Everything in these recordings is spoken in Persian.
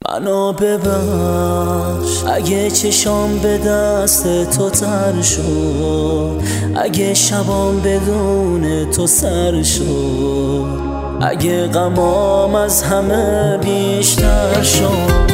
منو ببخش اگه چشام به دست تو تر شد، اگه شبام بدون تو سر شد، اگه غمام از همه بیشتر شد.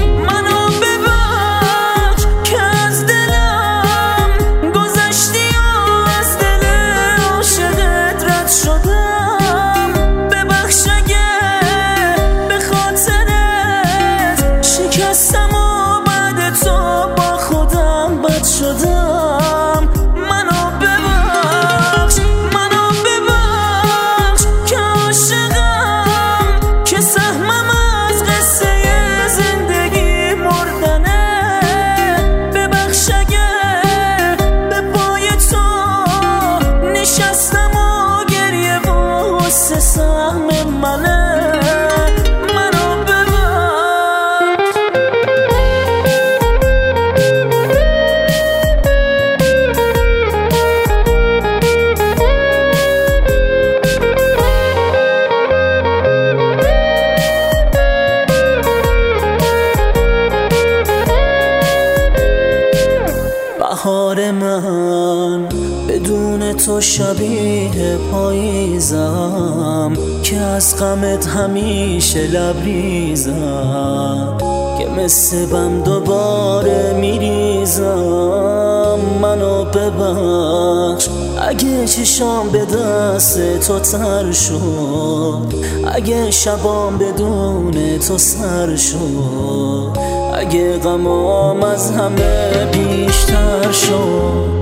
بهار من بدون تو شبیه پاییزم، که از غمت همیشه لبریزم، که مثل بم دوباره میریزم. منو ببخش اگه چشام به دست تو تر شد، اگه شبام بدون تو سر شد، اگه غمام از همه بیشتر شد.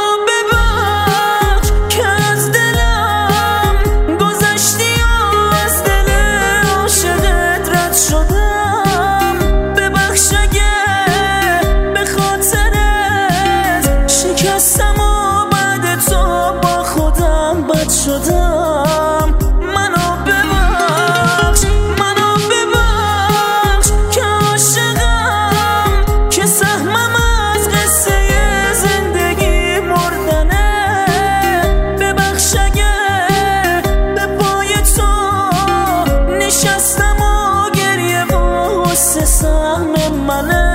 شدم منو ببخش که عاشقم، که سهمم از قصه زندگی مردنه. ببخش اگه به پای تو نشستم و گریه واسه سهم منه.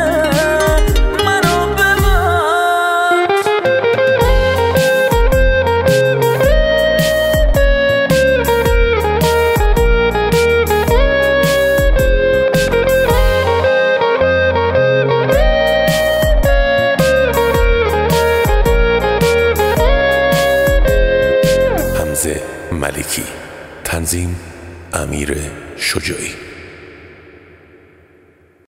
ملکی، تنظیم امیر شجاعی.